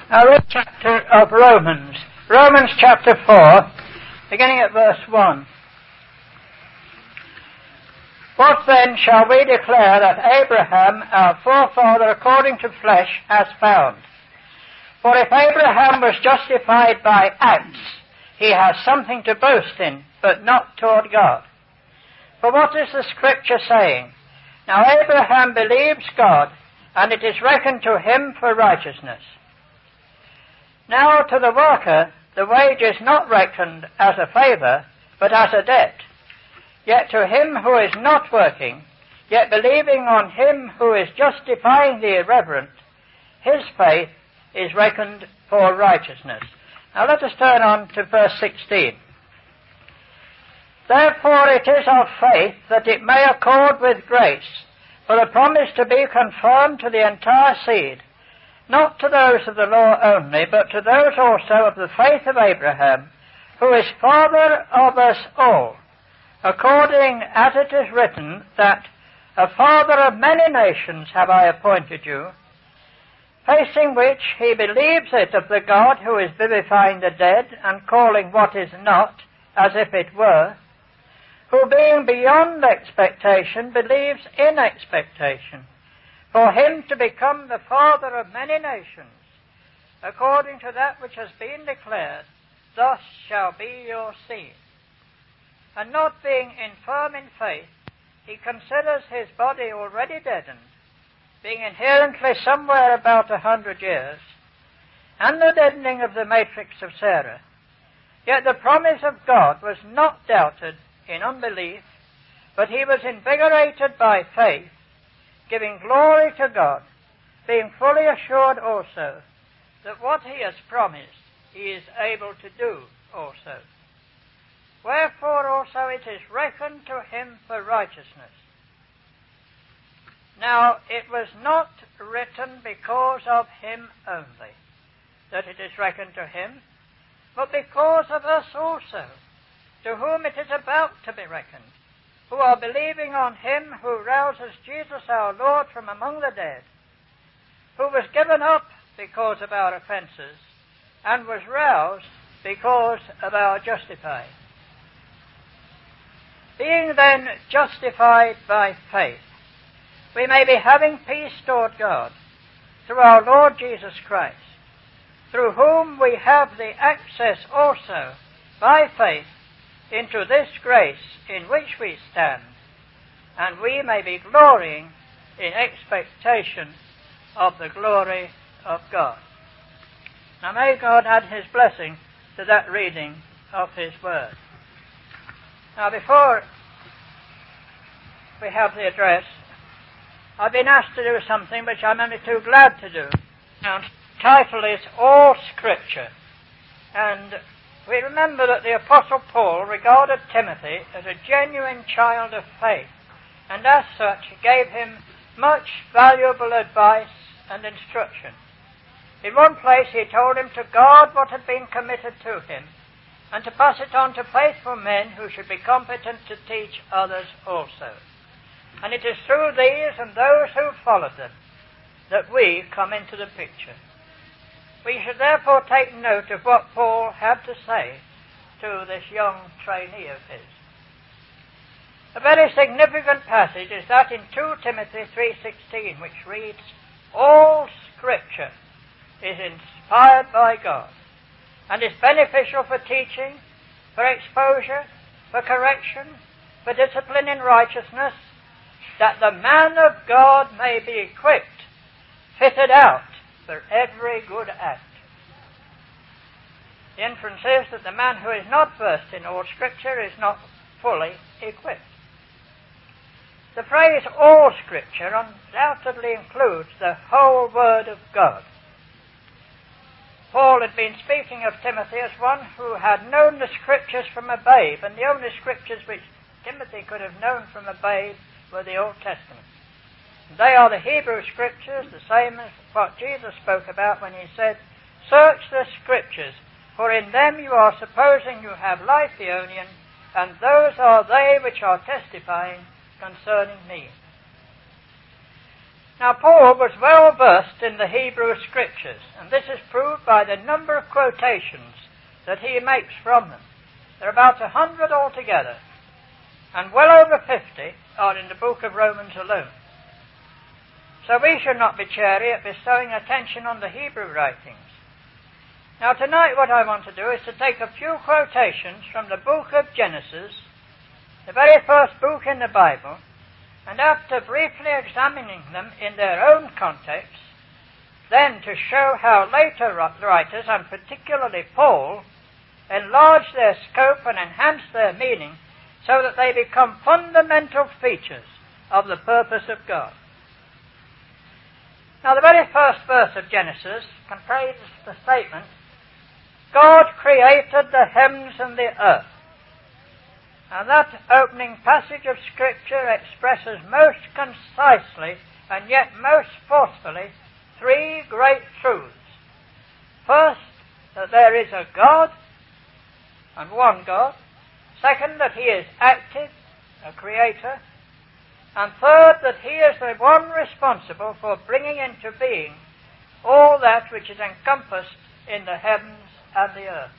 Now read chapter of Romans. Romans chapter 4, beginning at verse 1. What then shall we declare that Abraham, our forefather according to flesh, has found? For if Abraham was justified by acts, he has something to boast in, but not toward God. For what is the Scripture saying? Now Abraham believes God, and it is reckoned to him for righteousness. Now to the worker the wage is not reckoned as a favour, but as a debt. Yet to him who is not working, yet believing on him who is justifying the irreverent, his faith is reckoned for righteousness. Now let us turn on to verse 16. Therefore it is of faith that it may accord with grace, for the promise to be confirmed to the entire seed, not to those of the law only, but to those also of the faith of Abraham, who is father of us all, according as it is written that, a father of many nations have I appointed you, facing which he believes it of the God who is vivifying the dead and calling what is not as if it were, who being beyond expectation believes in expectation, for him to become the father of many nations, according to that which has been declared, thus shall be your seed. And not being infirm in faith, he considers his body already deadened, being inherently somewhere about 100 years, and the deadening of the matrix of Sarah. Yet the promise of God was not doubted in unbelief, but he was invigorated by faith, giving glory to God, being fully assured also that what he has promised he is able to do also. Wherefore also it is reckoned to him for righteousness. Now it was not written because of him only that it is reckoned to him, but because of us also, to whom it is about to be reckoned, who are believing on him who rouses Jesus our Lord from among the dead, who was given up because of our offences, and was roused because of our justifying. Being then justified by faith, we may be having peace toward God through our Lord Jesus Christ, through whom we have the access also by faith into this grace in which we stand, and we may be glorying in expectation of the glory of God. Now may God add his blessing to that reading of his word. Now before we have the address, I've been asked to do something which I'm only too glad to do. Now, the title is All Scripture, and we remember that the Apostle Paul regarded Timothy as a genuine child of faith, and as such gave him much valuable advice and instruction. In one place he told him to guard what had been committed to him, and to pass it on to faithful men who should be competent to teach others also. And it is through these and those who followed them that we come into the picture. We should therefore take note of what Paul had to say to this young trainee of his. A very significant passage is that in 2 Timothy 3:16, which reads, all Scripture is inspired by God, and is beneficial for teaching, for exposure, for correction, for discipline in righteousness, that the man of God may be equipped, fitted out for every good act. The inference is that the man who is not versed in all Scripture is not fully equipped. The phrase all Scripture undoubtedly includes the whole Word of God. Paul had been speaking of Timothy as one who had known the Scriptures from a babe, and the only Scriptures which Timothy could have known from a babe were the Old Testament. They are the Hebrew Scriptures, the same as what Jesus spoke about when he said, search the Scriptures, for in them you are supposing you have life aionian, and those are they which are testifying concerning me. Now, Paul was well versed in the Hebrew Scriptures, and this is proved by the number of quotations that he makes from them. There are about 100 altogether, and well over 50 are in the book of Romans alone. So we should not be chary at bestowing attention on the Hebrew writings. Now tonight what I want to do is to take a few quotations from the book of Genesis, the very first book in the Bible, and after briefly examining them in their own context, then to show how later writers, and particularly Paul, enlarge their scope and enhance their meaning so that they become fundamental features of the purpose of God. Now the very first verse of Genesis contains the statement, God created the heavens and the earth. And that opening passage of Scripture expresses most concisely and yet most forcefully three great truths. First, that there is a God and one God. Second, that He is active, a creator. And third, that He is the one responsible for bringing into being all that which is encompassed in the heavens and the earth.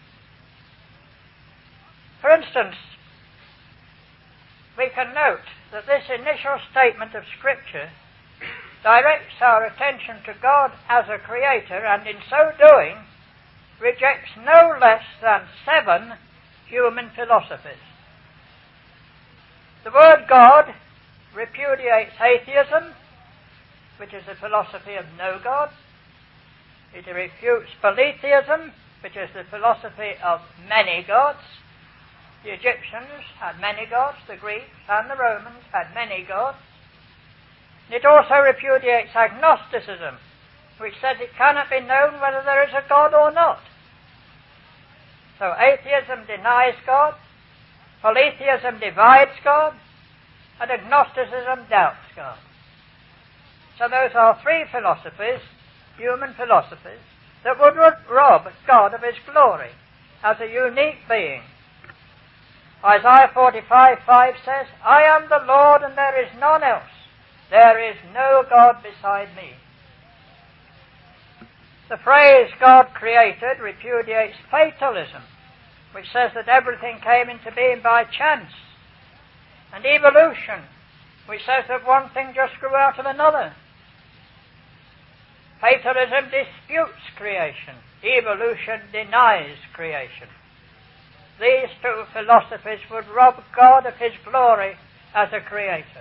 For instance, we can note that this initial statement of Scripture directs our attention to God as a creator, and in so doing rejects no less than 7 human philosophies. The word God repudiates atheism, which is the philosophy of no God. It refutes polytheism, which is the philosophy of many gods. The Egyptians had many gods, the Greeks and the Romans had many gods. It also repudiates agnosticism, which says it cannot be known whether there is a God or not. So atheism denies God, polytheism divides God, and agnosticism doubts God. So those are 3 philosophies, human philosophies, that would rob God of His glory as a unique being. Isaiah 45:5 says, I am the Lord and there is none else. There is no God beside me. The phrase God created repudiates fatalism, which says that everything came into being by chance, and evolution, which says that one thing just grew out of another. Fatalism disputes creation. Evolution denies creation. These 2 philosophies would rob God of His glory as a creator.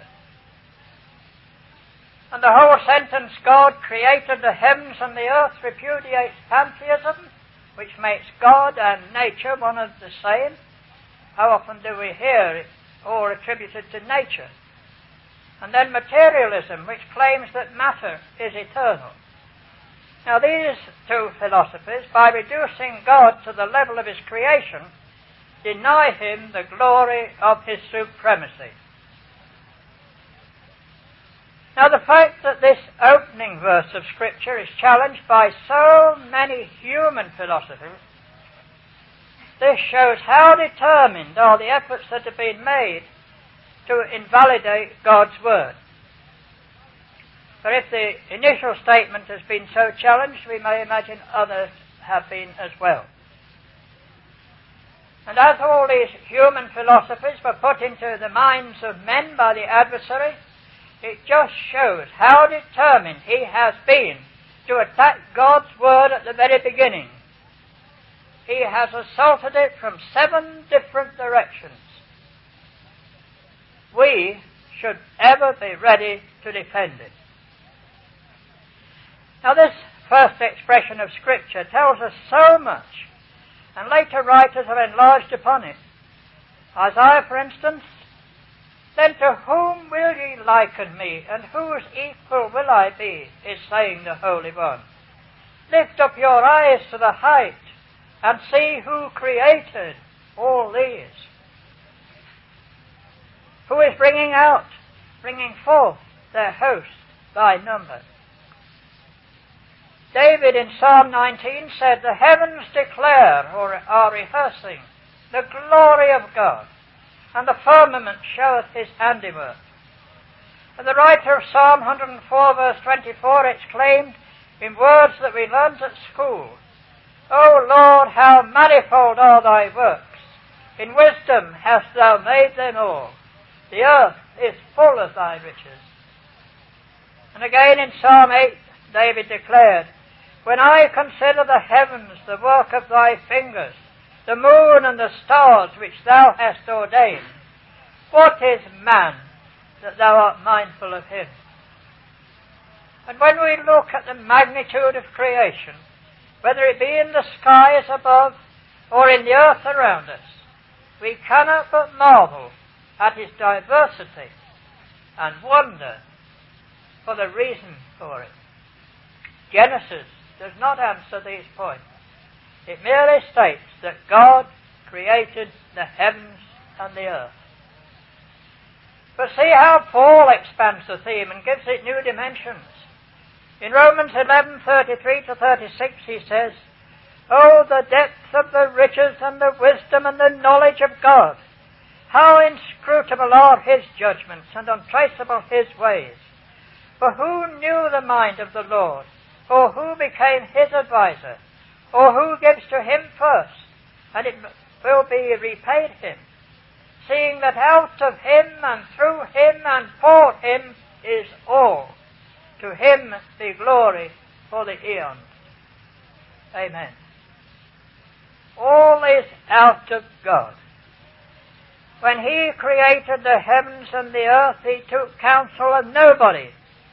And the whole sentence, God created the heavens and the earth, repudiates pantheism, which makes God and nature one and the same. How often do we hear it all attributed to nature? And then materialism, which claims that matter is eternal. Now these 2 philosophies, by reducing God to the level of His creation, deny Him the glory of His supremacy. Now the fact that this opening verse of Scripture is challenged by so many human philosophies, this shows how determined are the efforts that have been made to invalidate God's Word. For if the initial statement has been so challenged, we may imagine others have been as well. And as all these human philosophies were put into the minds of men by the adversary, it just shows how determined he has been to attack God's Word at the very beginning. He has assaulted it from 7 different directions. We should ever be ready to defend it. Now this first expression of Scripture tells us so much, and later writers have enlarged upon it. Isaiah, for instance, then to whom will ye liken me, and whose equal will I be, is saying the Holy One. Lift up your eyes to the height, and see who created all these. Who is bringing forth their host by number. David in Psalm 19 said, the heavens declare, or are rehearsing, the glory of God, and the firmament showeth His handiwork. And the writer of Psalm 104 verse 24 exclaimed in words that we learnt at school, O Lord, how manifold are thy works! In wisdom hast thou made them all. The earth is full of thy riches. And again in Psalm 8, David declared, When I consider the heavens, the work of thy fingers, the moon and the stars which thou hast ordained, what is man that thou art mindful of him? And when we look at the magnitude of creation, whether it be in the skies above or in the earth around us, we cannot but marvel at its diversity and wonder for the reason for it. Genesis does not answer these points. It merely states that God created the heavens and the earth. But see how Paul expands the theme and gives it new dimensions. In Romans 11:33 to 36 he says, Oh, the depth of the riches and the wisdom and the knowledge of God! How inscrutable are his judgments and untraceable his ways! For who knew the mind of the Lord? Or who became his advisor? Or who gives to him first, and it will be repaid him? Seeing that out of him and through him and for him is all. To him be glory for the eons. Amen. All is out of God. When he created the heavens and the earth, he took counsel of nobody.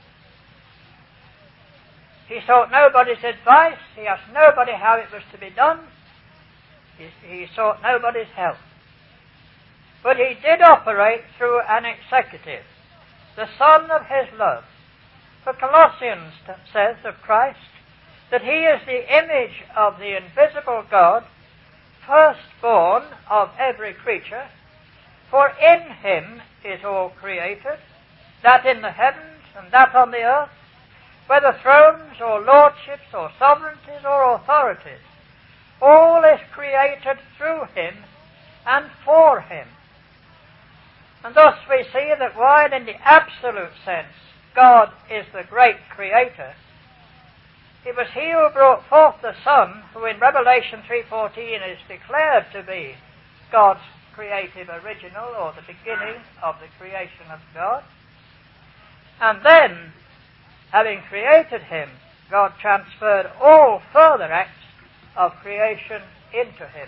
He sought nobody's advice. He asked nobody how it was to be done. He sought nobody's help. But he did operate through an executive, the Son of his love. For Colossians says of Christ that he is the image of the invisible God, firstborn of every creature. For in him is all created, that in the heavens and that on the earth, whether thrones or lordships or sovereignties or authorities. All is created through him and for him. And thus we see that while in the absolute sense God is the great creator, it was he who brought forth the Son, who in Revelation 3:14 is declared to be God's creative original, or the beginning of the creation of God. And then, having created him, God transferred all further acts of creation into him.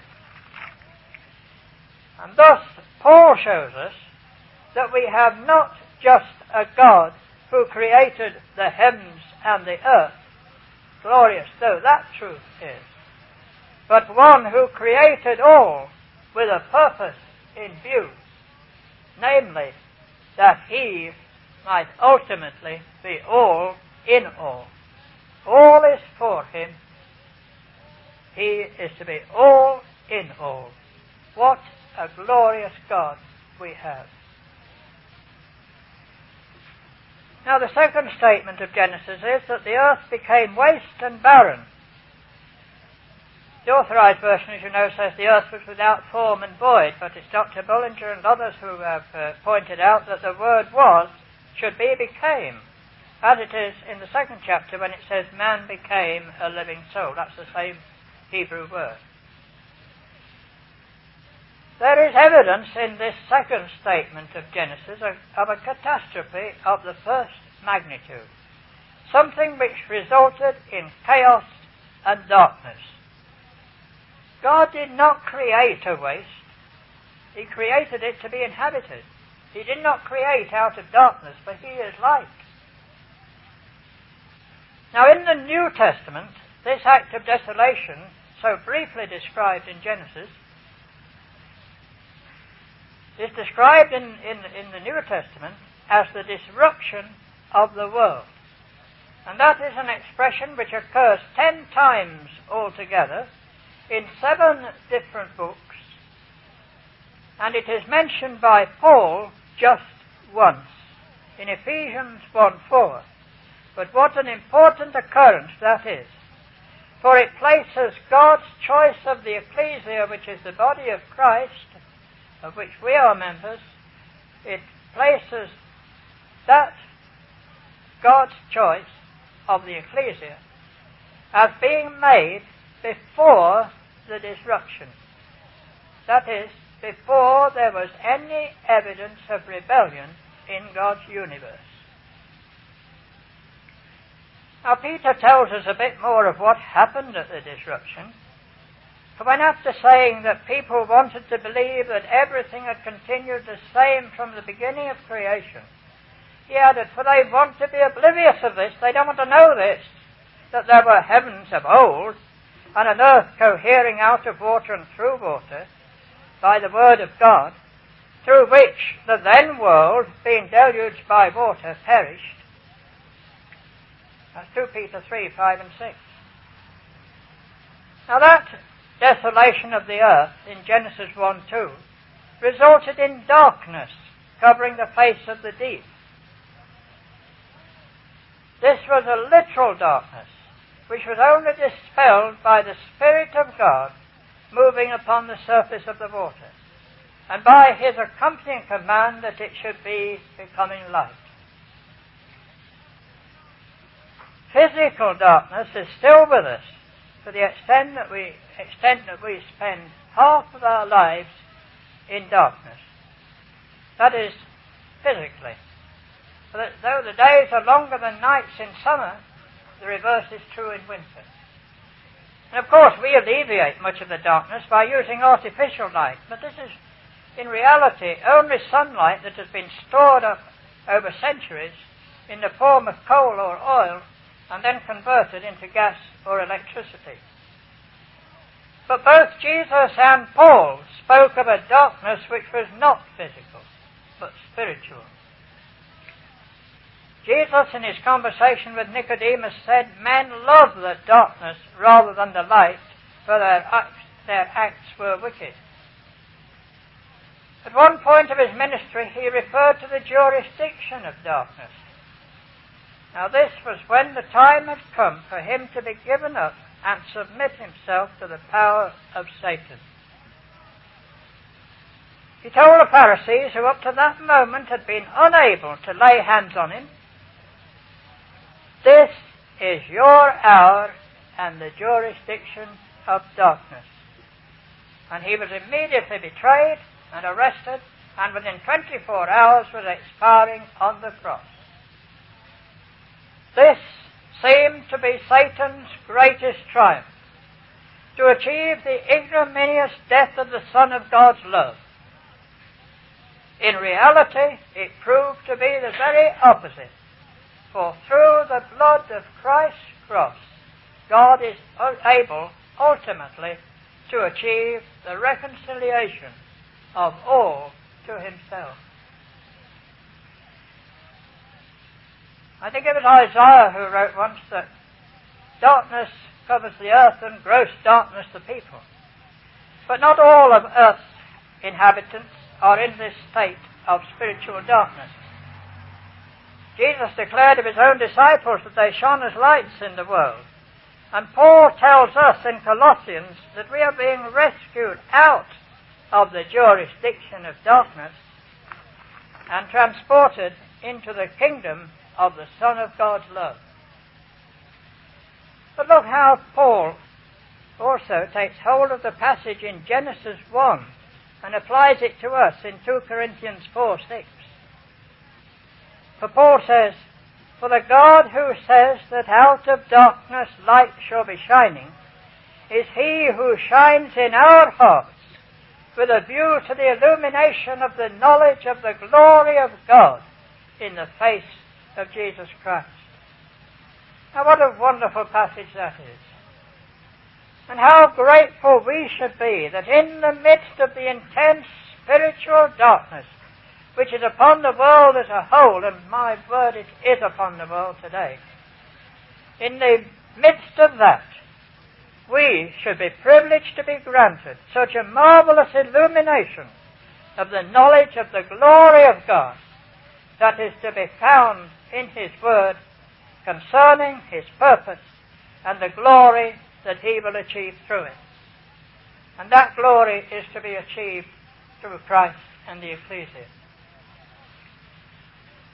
And thus Paul shows us that we have not just a God who created the heavens and the earth, glorious though that truth is, but one who created all with a purpose in view, namely, that he might ultimately be all in all. All is for him. He is to be all in all. What a glorious God we have. Now the second statement of Genesis is that the earth became waste and barren. The Authorized Version, as you know, says the earth was without form and void, but it's Dr. Bullinger and others who have pointed out that the word was should be became, as it is in the second chapter when it says man became a living soul. That's the same Hebrew word. There is evidence in this second statement of Genesis of a catastrophe of the first magnitude, something which resulted in chaos and darkness. God did not create a waste. He created it to be inhabited. He did not create out of darkness, for he is light. Now in the New Testament, this act of desolation, so briefly described in Genesis, is described in the New Testament as the disruption of the world. And that is an expression which occurs 10 times altogether in 7 different books, and it is mentioned by Paul just once, in Ephesians 1:4. But what an important occurrence that is, for it places God's choice of the ecclesia, which is the body of Christ, of which we are members, it places that God's choice of the ecclesia as being made before the disruption. That is, before there was any evidence of rebellion in God's universe. Now, Peter tells us a bit more of what happened at the disruption. For when after saying that people wanted to believe that everything had continued the same from the beginning of creation, he added, for they want to be oblivious of this, they don't want to know this, that there were heavens of old, and an earth cohering out of water and through water, by the word of God, through which the then world, being deluged by water, perished. That's 2 Peter 3, 5 and 6. Now that desolation of the earth in Genesis 1, 2 resulted in darkness covering the face of the deep. This was a literal darkness, which was only dispelled by the Spirit of God moving upon the surface of the water, and by his accompanying command that it should be becoming light. Physical darkness is still with us to the extent that we spend half of our lives in darkness. That is, physically. For that though the days are longer than nights in summer, the reverse is true in winter. And of course we alleviate much of the darkness by using artificial light, but this is in reality only sunlight that has been stored up over centuries in the form of coal or oil and then converted into gas or electricity. But both Jesus and Paul spoke of a darkness which was not physical, but spiritual. Jesus, in his conversation with Nicodemus, said, men love the darkness rather than the light, for their acts were wicked. At one point of his ministry, he referred to the jurisdiction of darkness. Now this was when the time had come for him to be given up and submit himself to the power of Satan. He told the Pharisees, who up to that moment had been unable to lay hands on him, this is your hour and the jurisdiction of darkness. And he was immediately betrayed and arrested, and within 24 hours was expiring on the cross. This seemed to be Satan's greatest triumph, to achieve the ignominious death of the Son of God's love. In reality, it proved to be the very opposite. For through the blood of Christ's cross, God is able ultimately to achieve the reconciliation of all to himself. I think it was Isaiah who wrote once that darkness covers the earth and gross darkness the people. But not all of earth's inhabitants are in this state of spiritual darkness. Jesus declared of his own disciples that they shone as lights in the world. And Paul tells us in Colossians that we are being rescued out of the jurisdiction of darkness and transported into the kingdom of the Son of God's love. But look how Paul also takes hold of the passage in Genesis 1 and applies it to us in 2 Corinthians 4:6. For Paul says, for the God who says that out of darkness light shall be shining is he who shines in our hearts with a view to the illumination of the knowledge of the glory of God in the face of Jesus Christ. Now what a wonderful passage that is. And how grateful we should be that in the midst of the intense spiritual darkness which is upon the world as a whole, and my word, it is upon the world today, in the midst of that, we should be privileged to be granted such a marvelous illumination of the knowledge of the glory of God that is to be found in his word concerning his purpose and the glory that he will achieve through it. And that glory is to be achieved through Christ and the ecclesia.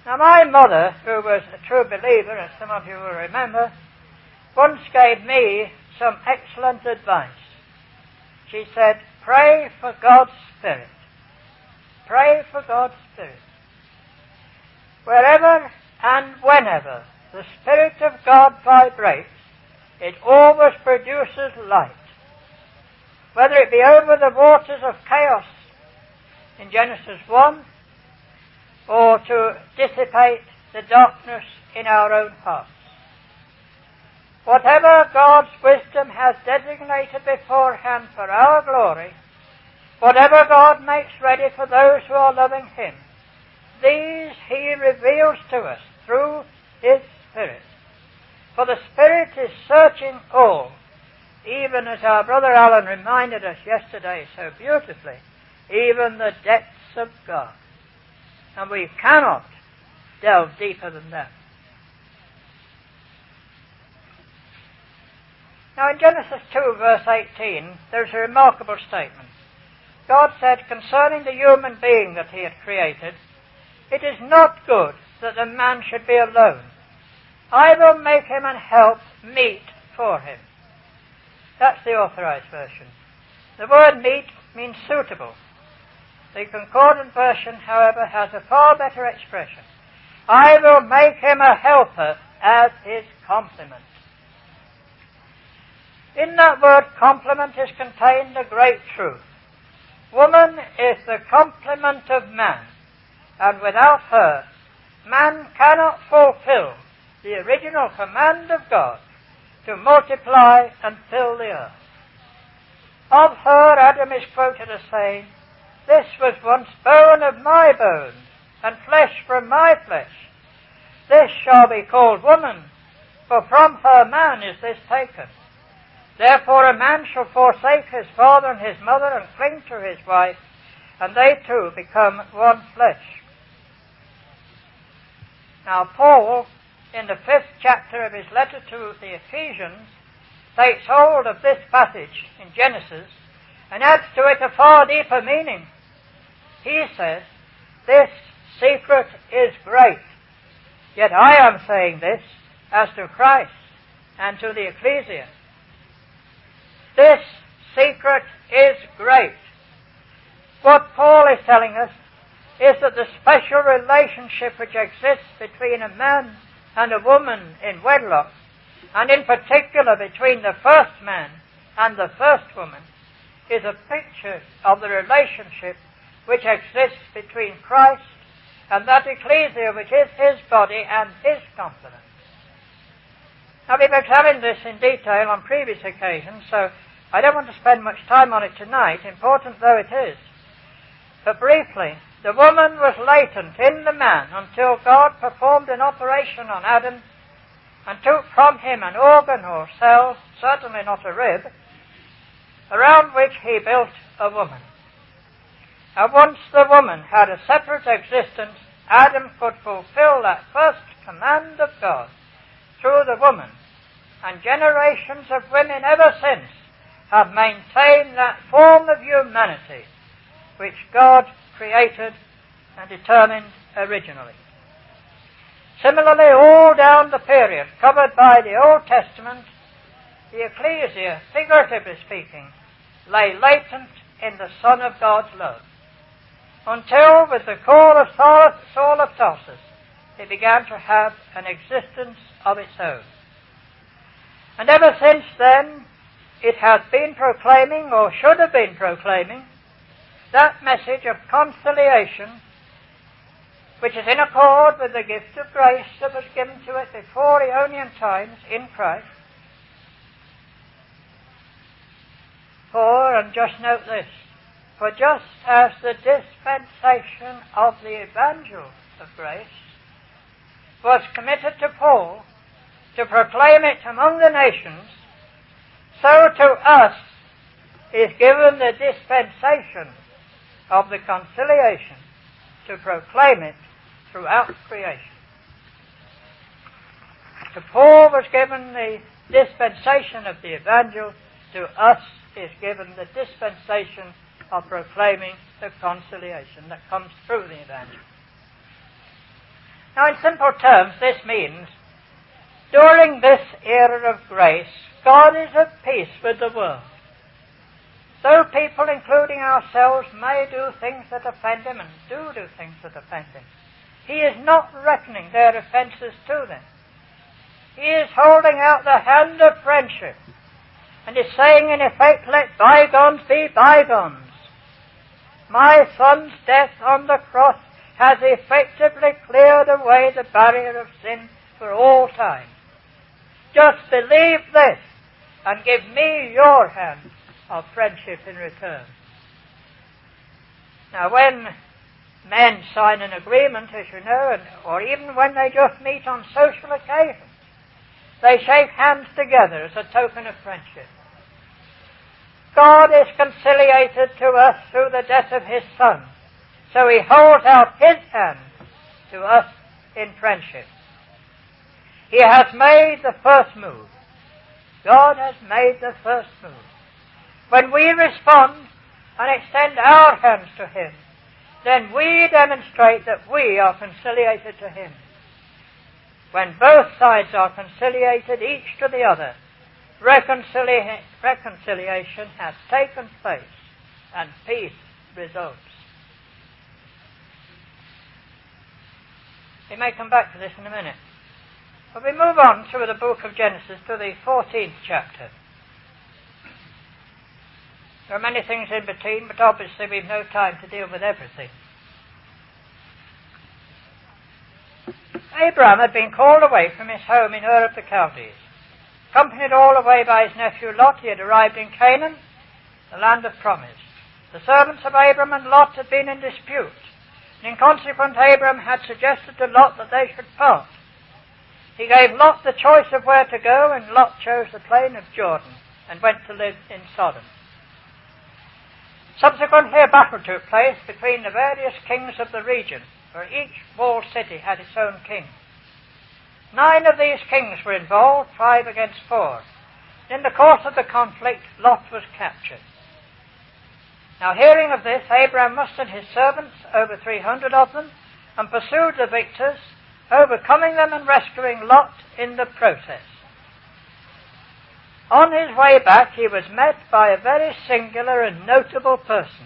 Now my mother, who was a true believer, as some of you will remember, once gave me some excellent advice. She said, pray for God's Spirit. Pray for God's Spirit. Wherever and whenever the Spirit of God vibrates, it always produces light. Whether it be over the waters of chaos in Genesis 1, or to dissipate the darkness in our own hearts. Whatever God's wisdom has designated beforehand for our glory, whatever God makes ready for those who are loving Him, these He reveals to us through His Spirit. For the Spirit is searching all, even as our brother Alan reminded us yesterday so beautifully, even the depths of God. And we cannot delve deeper than that. Now in Genesis 2 verse 18, there's a remarkable statement. God said concerning the human being that He had created, it is not good that the man should be alone. I will make him an help meet for him. That's the Authorized Version. The word meet means suitable. The Concordant Version, however, has a far better expression. I will make him a helper as his complement. In that word complement is contained a great truth. Woman is the complement of man, and without her, man cannot fulfill the original command of God to multiply and fill the earth. Of her, Adam is quoted as saying, this was once bone of my bones, and flesh from my flesh. This shall be called woman, for from her man is this taken. Therefore a man shall forsake his father and his mother, and cling to his wife, and they two become one flesh. Now Paul, in the 5th chapter of his letter to the Ephesians, takes hold of this passage in Genesis and adds to it a far deeper meaning. He says, this secret is great, yet I am saying this as to Christ and to the ecclesia. This secret is great. What Paul is telling us is that the special relationship which exists between a man and a woman in wedlock, and in particular between the first man and the first woman, is a picture of the relationship which exists between Christ and that ecclesia which is His body and His complement. Now we've examined this in detail on previous occasions, so I don't want to spend much time on it tonight, important though it is. But briefly, the woman was latent in the man until God performed an operation on Adam and took from him an organ or cell, certainly not a rib, around which He built a woman. And once the woman had a separate existence, Adam could fulfill that first command of God through the woman, and generations of women ever since have maintained that form of humanity which God created and determined originally. Similarly, all down the period covered by the Old Testament, the ecclesia, figuratively speaking, lay latent in the Son of God's love, until with the call of Saul of Tarsus, it began to have an existence of its own. And ever since then, it has been proclaiming, or should have been proclaiming, that message of conciliation, which is in accord with the gift of grace that was given to it before Aeonian times in Christ. For, and just note this, for just as the dispensation of the evangel of grace was committed to Paul to proclaim it among the nations, so to us is given the dispensation of the conciliation to proclaim it throughout creation. To Paul was given the dispensation of the evangel, to us is given the dispensation of proclaiming the conciliation that comes through the evangel. Now, in simple terms, this means, during this era of grace, God is at peace with the world. Though people, including ourselves, may do things that offend him, and do things that offend him, he is not reckoning their offences to them. He is holding out the hand of friendship, and is saying, in effect, let bygones be bygones. My Son's death on the cross has effectively cleared away the barrier of sin for all time. Just believe this, and give me your hand of friendship in return. Now, when men sign an agreement, as you know, or even when they just meet on social occasions, they shake hands together as a token of friendship. God is conciliated to us through the death of his Son, so he holds out his hand to us in friendship. He has made the first move. God has made the first move. When we respond and extend our hands to him, then we demonstrate that we are conciliated to him. When both sides are conciliated each to the other, reconciliation has taken place and peace results. We may come back to this in a minute. But we move on through the book of Genesis to the 14th chapter. There are many things in between, but obviously we've no time to deal with everything. Abraham had been called away from his home in Ur of the Chaldees. Accompanied all the way by his nephew Lot, he had arrived in Canaan, the land of promise. The servants of Abraham and Lot had been in dispute, and in consequence Abraham had suggested to Lot that they should part. He gave Lot the choice of where to go, and Lot chose the plain of Jordan and went to live in Sodom. Subsequently, a battle took place between the various kings of the region, where each walled city had its own king. 9 of these kings were involved, 5 against 4. In the course of the conflict, Lot was captured. Now, hearing of this, Abraham mustered his servants, over 300 of them, and pursued the victors, overcoming them and rescuing Lot in the process. On his way back, he was met by a very singular and notable person.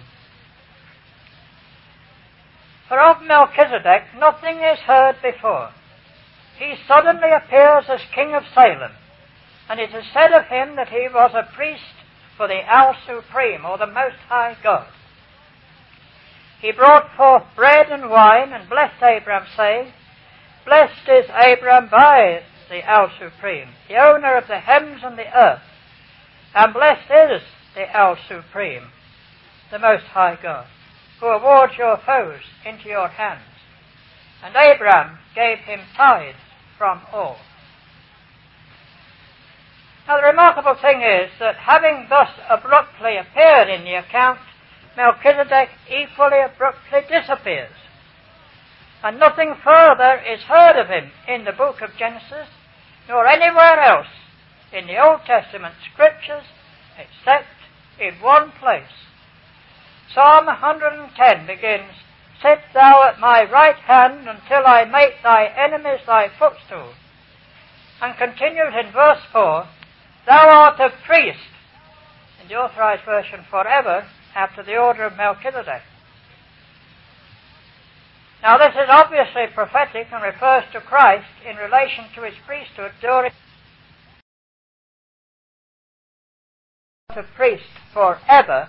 For of Melchizedek nothing is heard before. He suddenly appears as king of Salem, and it is said of him that he was a priest for the Al Supreme, or the Most High God. He brought forth bread and wine, and blessed Abraham, saying, Blessed is Abraham by the Al Supreme, the owner of the heavens and the earth, and blessed is the Al Supreme, the Most High God, who awards your foes into your hands. And Abraham gave him tithes from all. Now, the remarkable thing is that having thus abruptly appeared in the account, Melchizedek equally abruptly disappears. And nothing further is heard of him in the book of Genesis, nor anywhere else in the Old Testament Scriptures, except in one place. Psalm 110 begins, Sit thou at my right hand until I make thy enemies thy footstool. And continues in verse 4, Thou art a priest, in the Authorized Version, forever, after the order of Melchizedek. Now, this is obviously prophetic and refers to Christ in relation to his priesthood during the priest forever,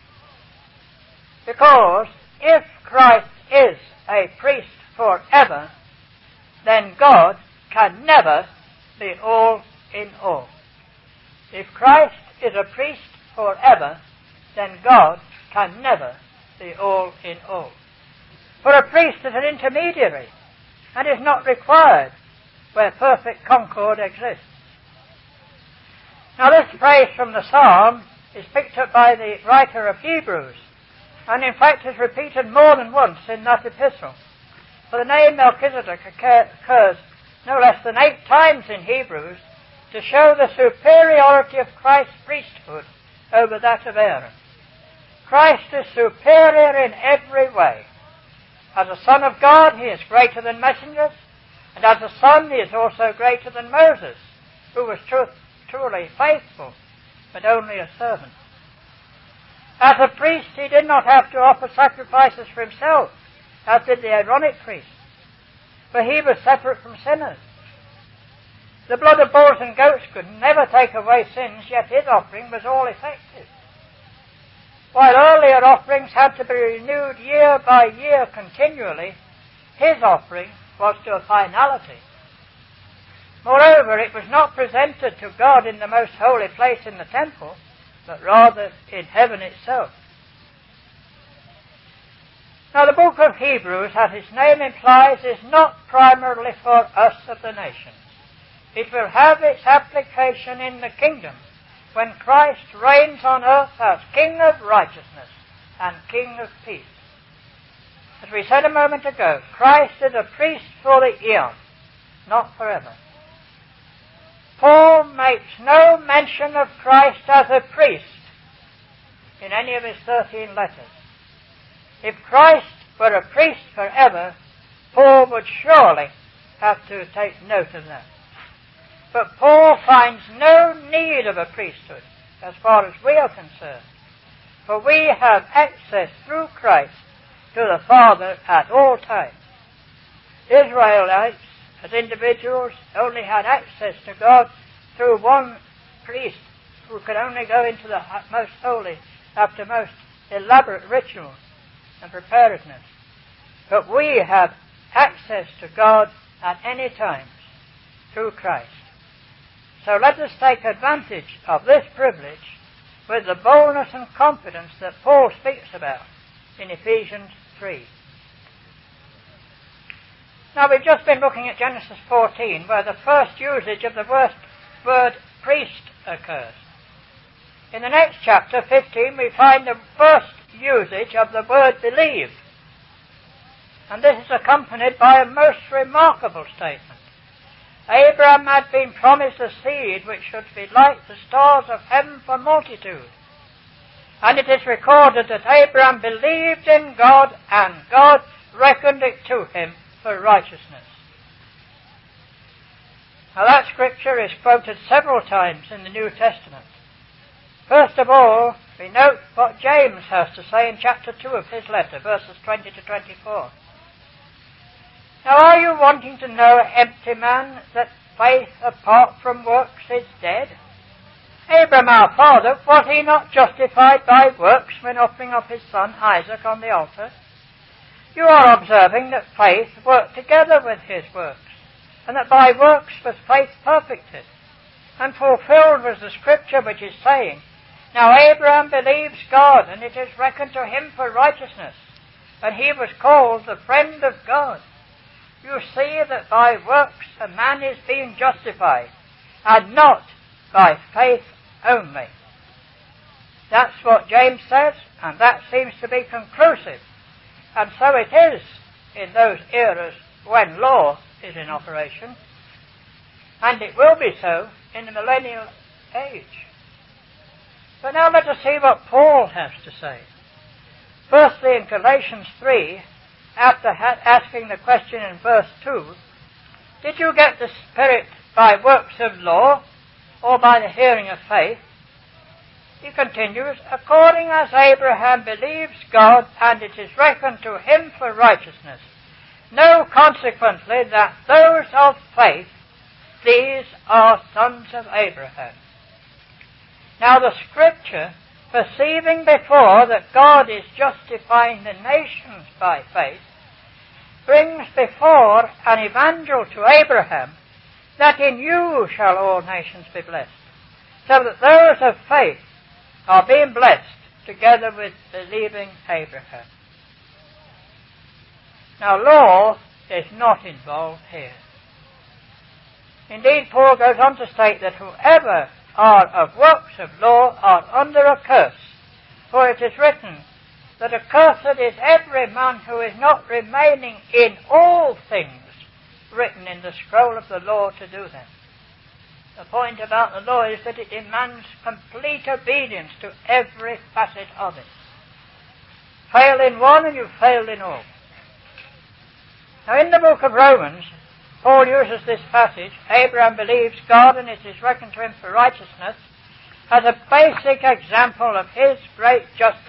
because if Christ is a priest forever, then God can never be all in all. If Christ is a priest forever, then God can never be all in all. For a priest is an intermediary, and is not required where perfect concord exists. Now, this phrase from the Psalm is picked up by the writer of Hebrews, and in fact is repeated more than once in that epistle. For the name Melchizedek occurs no less than 8 times in Hebrews to show the superiority of Christ's priesthood over that of Aaron. Christ is superior in every way. As a Son of God, he is greater than messengers. And as a son he is also greater than Moses, who was truly faithful, but only a servant. As a priest he did not have to offer sacrifices for himself, as did the Aaronic priest, for he was separate from sinners. The blood of bulls and goats could never take away sins, yet his offering was all effective. While earlier offerings had to be renewed year by year continually, his offering was to a finality. Moreover, it was not presented to God in the most holy place in the temple, but rather in heaven itself. Now the book of Hebrews, as its name implies, is not primarily for us of the nations. It will have its application in the kingdom, when Christ reigns on earth as King of righteousness and King of peace. As we said a moment ago, Christ is a priest for the eon, not forever. Paul makes no mention of Christ as a priest in any of his 13 letters. If Christ were a priest forever, Paul would surely have to take note of that. But Paul finds no need of a priesthood as far as we are concerned, for we have access through Christ to the Father at all times. Israelites, as individuals, only had access to God through one priest who could only go into the most holy after most elaborate ritual and preparedness. But we have access to God at any time through Christ. So let us take advantage of this privilege with the boldness and confidence that Paul speaks about in Ephesians 3. Now we've just been looking at Genesis 14, where the first usage of the word priest occurs. In the next chapter, 15, we find the first usage of the word believe. And this is accompanied by a most remarkable statement. Abraham had been promised a seed which should be like the stars of heaven for multitude. And it is recorded that Abraham believed in God, and God reckoned it to him for righteousness. Now that scripture is quoted several times in the New Testament. First of all, we note what James has to say in chapter 2 of his letter, verses 20 to 24. Now are you wanting to know, empty man, that faith apart from works is dead? Abraham our father, was he not justified by works when offering up his son Isaac on the altar? You are observing that faith worked together with his works, and that by works was faith perfected, and fulfilled was the scripture which is saying, Now Abraham believes God, and it is reckoned to him for righteousness, and he was called the friend of God. You see that by works a man is being justified, and not by faith only. That's what James says, and that seems to be conclusive. And so it is in those eras when law is in operation, and it will be so in the millennial age. But now let us see what Paul has to say. Firstly, in Galatians 3, after asking the question in verse 2, did you get the Spirit by works of law or by the hearing of faith? He continues, according as Abraham believes God, and it is reckoned to him for righteousness. Know consequently that those of faith, these are sons of Abraham. Now the Scripture, perceiving before that God is justifying the nations by faith, brings before an evangel to Abraham, that in you shall all nations be blessed, so that those of faith are being blessed together with believing Abraham. Now law is not involved here. Indeed, Paul goes on to state that whoever are of works of law are under a curse, for it is written that accursed is every man who is not remaining in all things written in the scroll of the law to do them. The point about the law is that it demands complete obedience to every facet of it. Fail in one and you've failed in all. Now in the book of Romans, Paul uses this passage, Abraham believes God and it is reckoned to him for righteousness, as a basic example of his great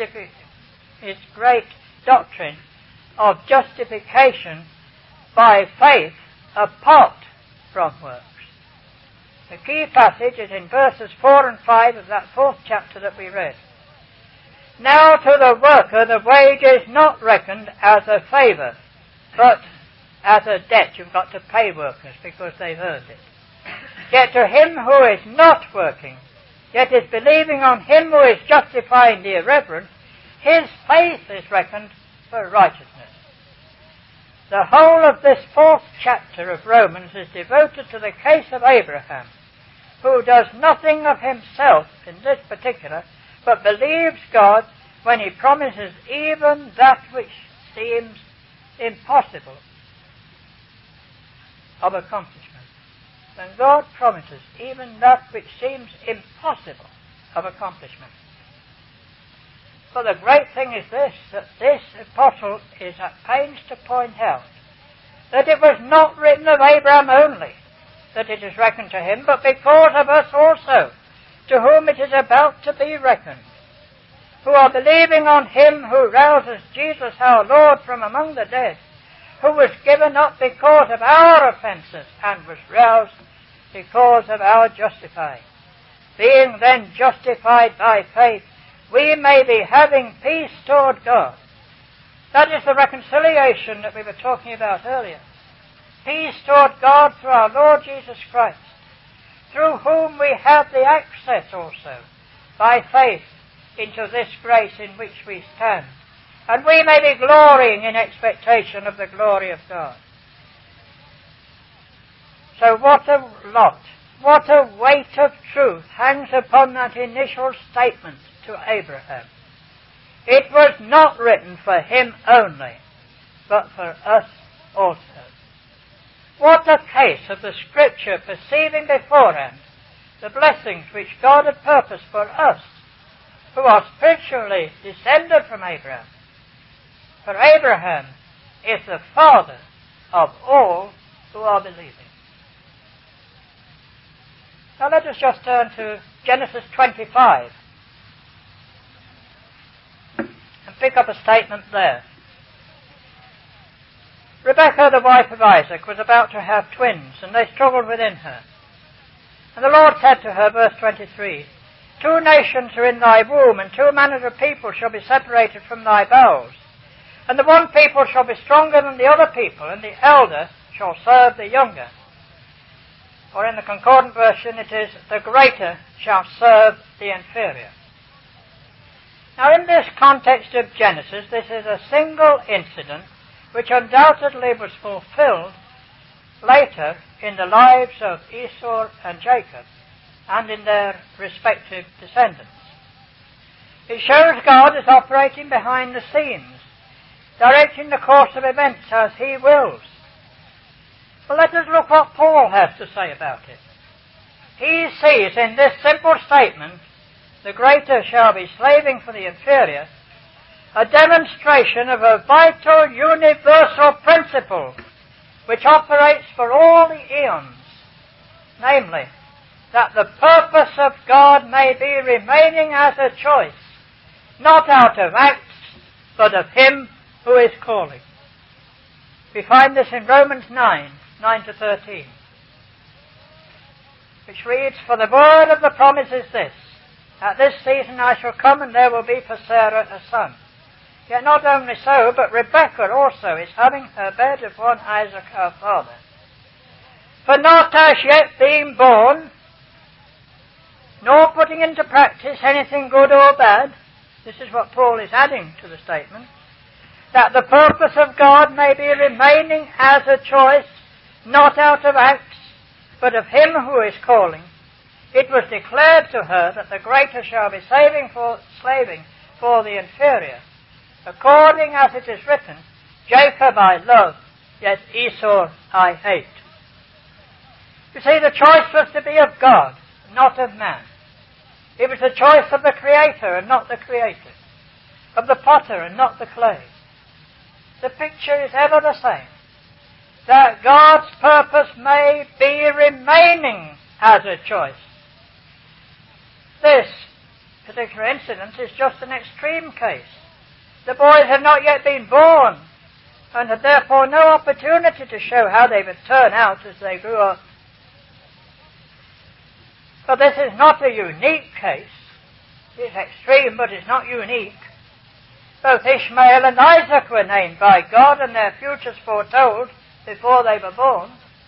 doctrine of justification by faith apart from works. The key passage is in verses 4 and 5 of that 4th chapter that we read. Now to the worker the wage is not reckoned as a favour, but as a debt. You've got to pay workers because they've earned it. Yet to him who is not working, yet is believing on him who is justifying the irreverent, his faith is reckoned for righteousness. The whole of this 4th chapter of Romans is devoted to the case of Abraham, who does nothing of himself in this particular, but believes God when he promises even that which seems impossible of accomplishment. When God promises even that which seems impossible of accomplishment. But the great thing is this, that this apostle is at pains to point out that it was not written of Abraham only that it is reckoned to him, but because of us also, to whom it is about to be reckoned, who are believing on him who rouses Jesus our Lord from among the dead, who was given up because of our offences and was roused because of our justifying. Being then justified by faith, we may be having peace toward God. That is the reconciliation that we were talking about earlier. Peace toward God through our Lord Jesus Christ, through whom we have the access also, by faith, into this grace in which we stand. And we may be glorying in expectation of the glory of God. So what a lot, what a weight of truth hangs upon that initial statement to Abraham. It was not written for him only, but for us also. What a case of the Scripture perceiving beforehand the blessings which God had purposed for us, who are spiritually descended from Abraham. For Abraham is the father of all who are believing. Now let us just turn to Genesis 25 and pick up a statement there. Rebekah, the wife of Isaac, was about to have twins, and they struggled within her. And the Lord said to her, verse 23, 2 nations are in thy womb, and 2 manners of people shall be separated from thy bowels. And the one people shall be stronger than the other people, and the elder shall serve the younger. Or in the concordant version it is, the greater shall serve the inferior. Now in this context of Genesis, this is a single incident which undoubtedly was fulfilled later in the lives of Esau and Jacob and in their respective descendants. It shows God is operating behind the scenes, directing the course of events as he wills. But let us look what Paul has to say about it. He sees in this simple statement, the greater shall be slaving for the inferior, a demonstration of a vital, universal principle which operates for all the eons, namely, that the purpose of God may be remaining as a choice, not out of acts, but of him who is calling. We find this in Romans 9:9-13, which reads, For the word of the promise is this, At this season I shall come, and there will be for Sarah a son. Yet not only so, but Rebekah also is having her bed upon Isaac her father. For not as yet being born, nor putting into practice anything good or bad, this is what Paul is adding to the statement, that the purpose of God may be remaining as a choice, not out of acts, but of him who is calling, it was declared to her that the greater shall be slaving for the inferior, according as it is written, Jacob I love, yet Esau I hate. You see, the choice was to be of God, not of man. It was the choice of the Creator and not the created, of the potter and not the clay. The picture is ever the same. that God's purpose may be remaining as a choice. This particular incident is just an extreme case. The boys had not yet been born, and had therefore no opportunity to show how they would turn out as they grew up. But this is not a unique case. It's extreme, but it's not unique. Both Ishmael and Isaac were named by God, and their futures foretold before they were born.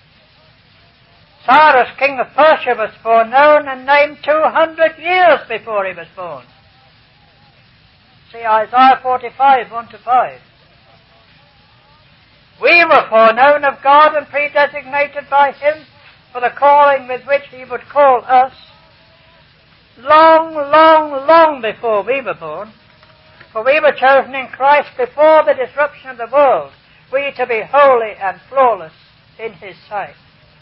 Cyrus, king of Persia, was foreknown and named 200 years before he was born. See Isaiah 45, 1-5. We were foreknown of God and predesignated by Him for the calling with which He would call us long, long, long before we were born. For we were chosen in Christ before the disruption of the world, we to be holy and flawless in His sight.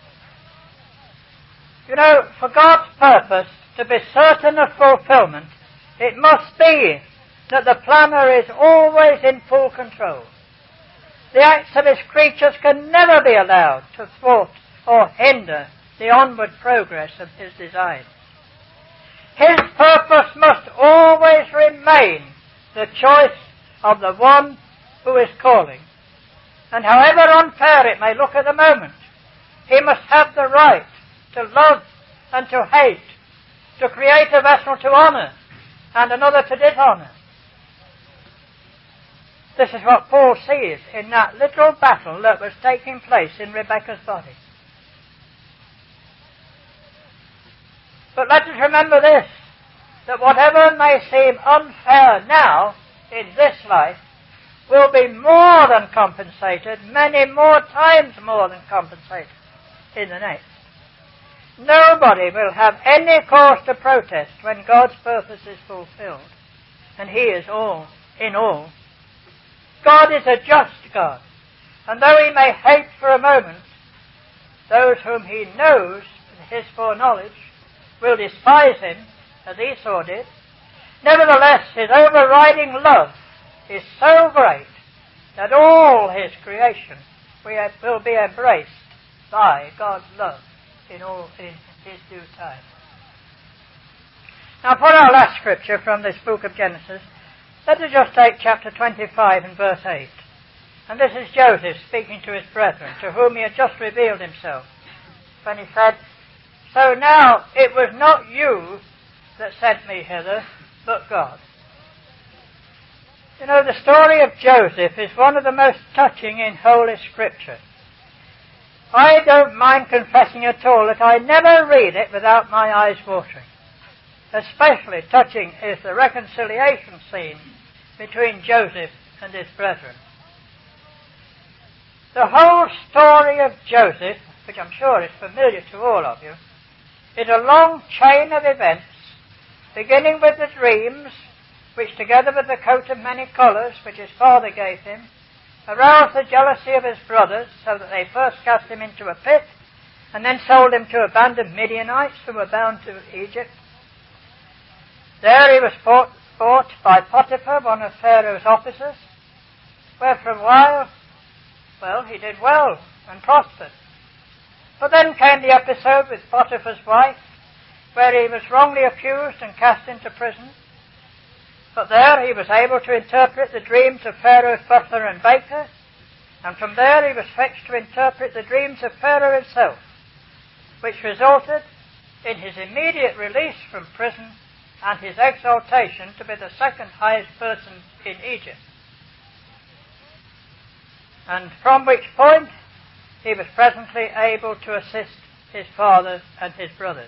You know, for God's purpose to be certain of fulfillment, it must be that the planner is always in full control. The acts of His creatures can never be allowed to thwart or hinder the onward progress of His design. His purpose must always remain the choice of the one who is calling. And however unfair it may look at the moment, he must have the right to love and to hate, to create a vessel to honor and another to dishonor. This is what Paul sees in that little battle that was taking place in Rebekah's body. But let us remember this, that whatever may seem unfair now in this life will be more than compensated, many more times more than compensated in the next. Nobody will have any cause to protest when God's purpose is fulfilled, and He is all in all. God is a just God, and though He may hate for a moment, those whom He knows with His foreknowledge will despise Him, as Esau did. Nevertheless, His overriding love is so great that all His creation will be embraced by God's love in His due time. Now, for our last scripture from this book of Genesis, let us just take chapter 25 and verse 8. And this is Joseph speaking to his brethren, to whom he had just revealed himself, when he said, "So now it was not you that sent me hither, but God." You know, the story of Joseph is one of the most touching in Holy Scripture. I don't mind confessing at all that I never read it without my eyes watering. Especially touching is the reconciliation scene between Joseph and his brethren. The whole story of Joseph, which I'm sure is familiar to all of you, is a long chain of events, beginning with the dreams, which together with the coat of many colours which his father gave him, aroused the jealousy of his brothers, so that they first cast him into a pit, and then sold him to a band of Midianites who were bound to Egypt. There he was bought by Potiphar, one of Pharaoh's officers, where for a while, he did well and prospered. But then came the episode with Potiphar's wife, where he was wrongly accused and cast into prison. But there he was able to interpret the dreams of Pharaoh's butler and baker, and from there he was fetched to interpret the dreams of Pharaoh himself, which resulted in his immediate release from prison and his exaltation to be the second highest person in Egypt. And from which point he was presently able to assist his father and his brothers.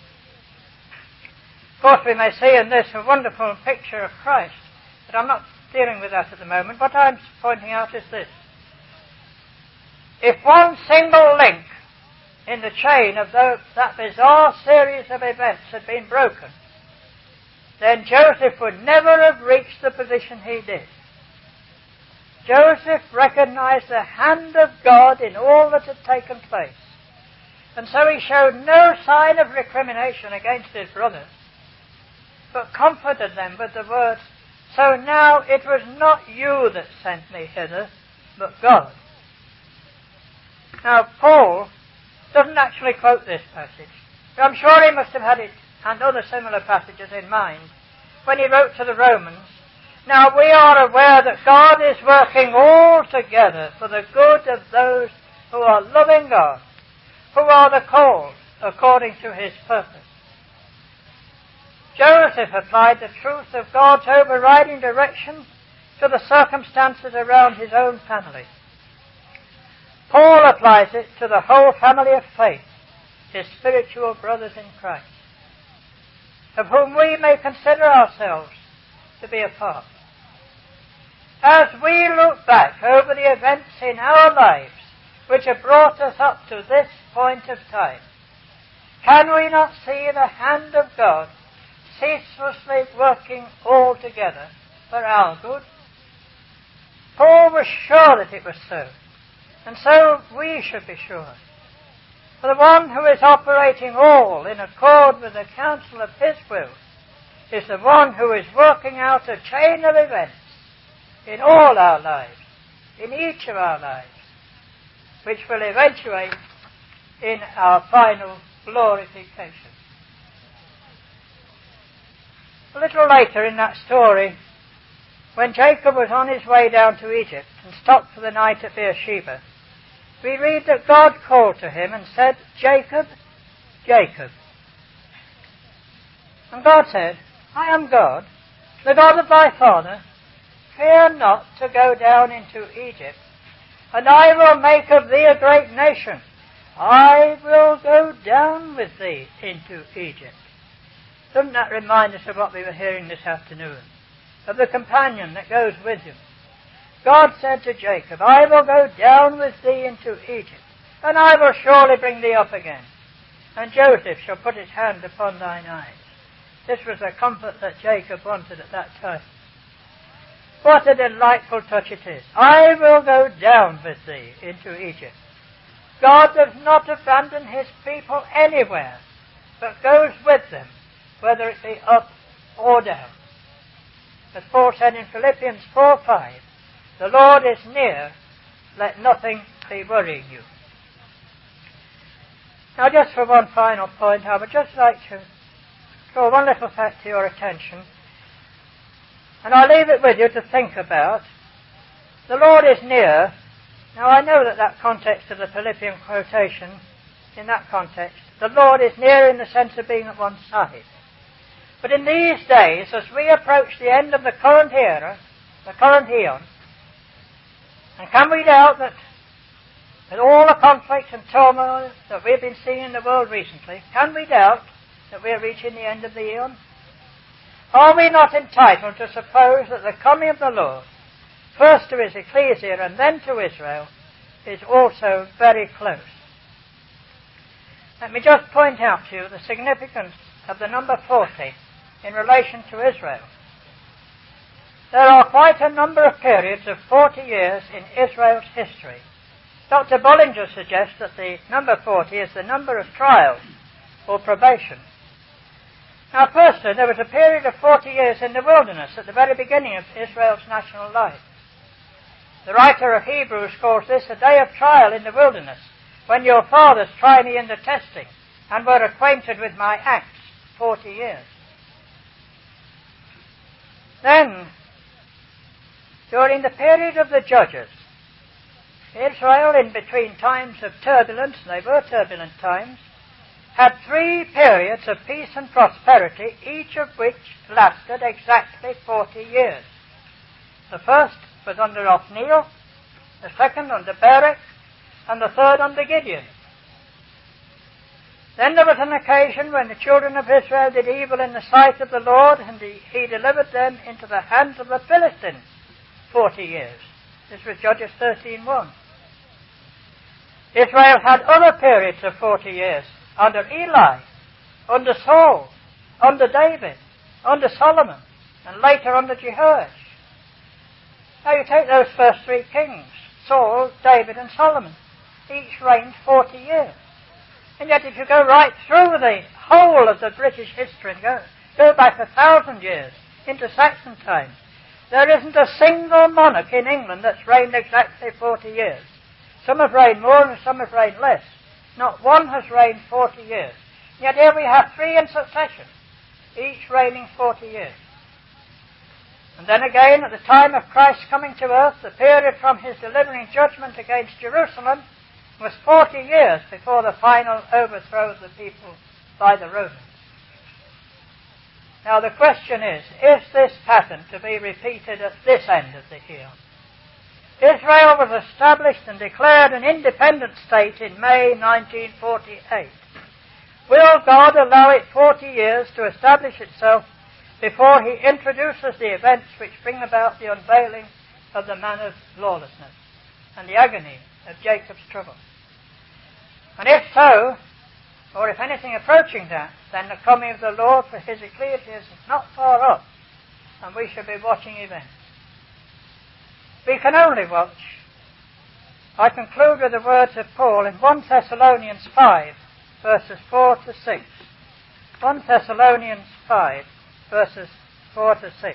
Of course, we may see in this a wonderful picture of Christ, but I'm not dealing with that at the moment. What I'm pointing out is this. If one single link in the chain of that bizarre series of events had been broken, then Joseph would never have reached the position he did. Joseph recognized the hand of God in all that had taken place, and so he showed no sign of recrimination against his brothers, but comforted them with the words, "So now it was not you that sent me hither, but God." Now, Paul doesn't actually quote this passage, but I'm sure he must have had it and other similar passages in mind when he wrote to the Romans. Now, we are aware that God is working all together for the good of those who are loving God, who are the called according to his purpose. Joseph applied the truth of God's overriding direction to the circumstances around his own family. Paul applies it to the whole family of faith, his spiritual brothers in Christ, of whom we may consider ourselves to be a part. As we look back over the events in our lives which have brought us up to this point of time, can we not see the hand of God ceaselessly working all together for our good? Paul was sure that it was so, and so we should be sure. For the one who is operating all in accord with the counsel of his will is the one who is working out a chain of events in all our lives, in each of our lives, which will eventuate in our final glorification. A little later in that story, when Jacob was on his way down to Egypt and stopped for the night at Beersheba, we read that God called to him and said, "Jacob, Jacob." And God said, "I am God, the God of thy father. Fear not to go down into Egypt, and I will make of thee a great nation. I will go down with thee into Egypt." Doesn't that remind us of what we were hearing this afternoon? Of the companion that goes with him. God said to Jacob, "I will go down with thee into Egypt, and I will surely bring thee up again. And Joseph shall put his hand upon thine eyes." This was the comfort that Jacob wanted at that time. What a delightful touch it is. I will go down with thee into Egypt. God does not abandon his people anywhere, but goes with them, whether it be up or down. As Paul said in Philippians 4:5, "The Lord is near, let nothing be worrying you." Now, just for one final point, I would just like to draw one little fact to your attention, and I'll leave it with you to think about. The Lord is near. Now, I know that context of the Philippian quotation, in that context, the Lord is near in the sense of being at one side. But in these days, as we approach the end of the current era, the current eon, and can we doubt that with all the conflict and turmoil that we've been seeing in the world recently, can we doubt that we're reaching the end of the eon? Are we not entitled to suppose that the coming of the Lord, first to his ecclesia and then to Israel, is also very close? Let me just point out to you the significance of the number 40 in relation to Israel. There are quite a number of periods of 40 years in Israel's history. Dr. Bullinger suggests that the number 40 is the number of trials or probation. Now, firstly, there was a period of 40 years in the wilderness at the very beginning of Israel's national life. The writer of Hebrews calls this a day of trial in the wilderness, when your fathers tried me in the testing and were acquainted with my acts 40 years. Then, during the period of the Judges, Israel, in between times of turbulence, and they were turbulent times, had 3 periods of peace and prosperity, each of which lasted exactly 40 years. The first was under Othniel, the second under Barak, and the third under Gideon. Then there was an occasion when the children of Israel did evil in the sight of the Lord, and he delivered them into the hands of the Philistines 40 years. This was Judges 13:1. Israel had other periods of 40 years under Eli, under Saul, under David, under Solomon, and later under Jehoash. Now you take those first 3 kings, Saul, David, and Solomon. Each reigned 40 years. And yet if you go right through the whole of the British history and go back 1,000 years into Saxon times, there isn't a single monarch in England that's reigned exactly 40 years. Some have reigned more and some have reigned less. Not one has reigned 40 years. Yet here we have 3 in succession, each reigning 40 years. And then again, at the time of Christ's coming to earth, the period from his delivering judgment against Jerusalem was 40 years before the final overthrow of the people by the Romans. Now the question is this pattern to be repeated at this end of the eon? Israel was established and declared an independent state in May 1948. Will God allow it 40 years to establish itself before he introduces the events which bring about the unveiling of the man of lawlessness and the agony of Jacob's trouble? And if so, or if anything approaching that, then the coming of the Lord for his ecclesia is not far off, and we should be watching events. We can only watch. I conclude with the words of Paul in 1 Thessalonians 5, verses 4 to 6. 1 Thessalonians 5, verses 4 to 6.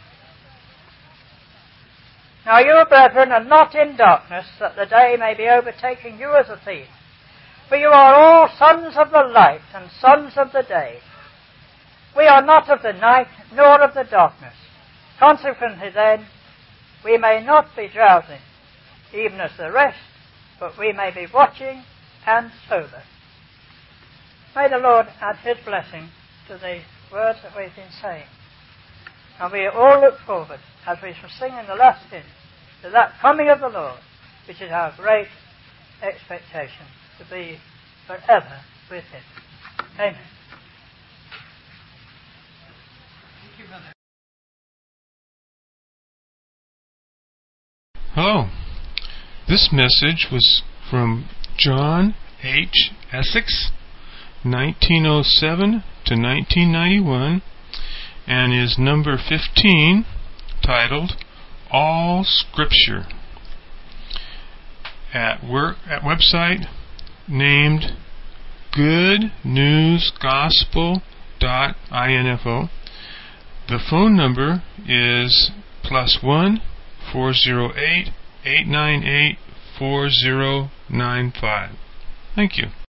Now you, brethren, are not in darkness, that the day may be overtaking you as a thief. For you are all sons of the light and sons of the day. We are not of the night, nor of the darkness. Consequently then, we may not be drowsy, even as the rest, but we may be watching and sober. May the Lord add his blessing to the words that we've been saying. And we all look forward, as we shall sing in the last hymn, to that coming of the Lord, which is our great expectation, to be forever with him. Amen. Thank you, brother. Hello. This message was from John H. Essex, 1907 to 1991, and is number 15, titled All Scripture, at website named goodnewsgospel.info. The phone number is +1 408 898 4095. Thank you.